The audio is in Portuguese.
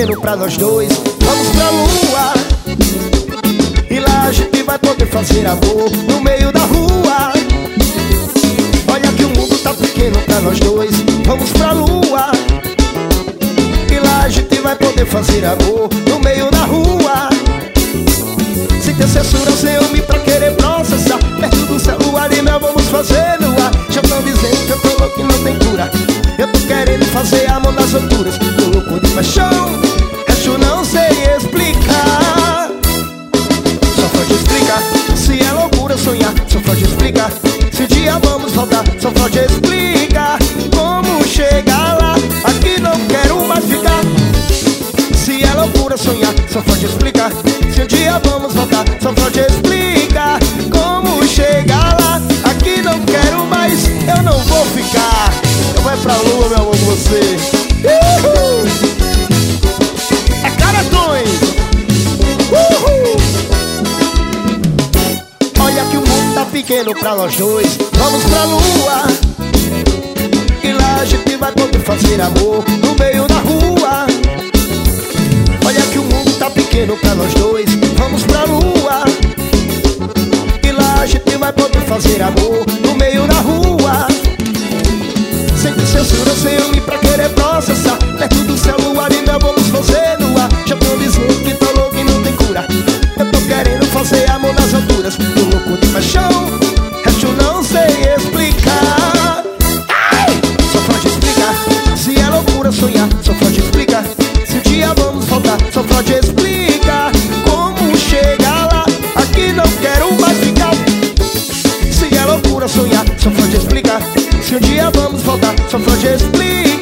pequeno pra nós dois. Vamos pra lua e lá a gente vai poder fazer amor no meio da rua. Olha que o mundo tá pequeno pra nós dois. Vamos pra lua e lá a gente vai poder fazer amor no meio da rua. Sem ter censura, sem homem pra querer processar. Perto do celular e meu vamos fazer no ar. Já tão dizendo que eu tô louco e não tem cura. Eu tô querendo fazer a mão nas alturas. Tô louco de paixão, acho não sei explicar. Só pode explicar se é loucura sonhar. Só pode explicar se um dia vamos voltar. Só pode explicar como chegar lá. Aqui não quero mais ficar. Se é loucura sonhar. Só pode explicar se um dia vamos voltar. Só pode explicar como chegar lá. Aqui não quero mais, eu não vou ficar. Eu vou pra lua, meu amor, com você. Uhul! É Caratões! Uhul! Olha que o mundo tá pequeno pra nós dois. Vamos pra lua e lá a gente vai poder fazer amor no meio da rua. Olha que o mundo tá pequeno pra nós dois. Vamos pra lua e lá a gente vai poder fazer amor no meio da rua. Sem ter censura, sem homem pra querer processar. Perto do celular e não vamos fazer no ar. Já tô dizendo que tô louco e não tem cura. Eu tô querendo fazer amor nas alturas. Tô louco de paixão, resto não sei explicar. Ai! Só pode explicar se é loucura sonhar. Só pode explicar se um dia vamos voltar. Só pode explicar como chegar lá. Aqui não quero mais ficar. Se é loucura sonhar. Só pode explicar se um dia vamos voltar. Só pode explicar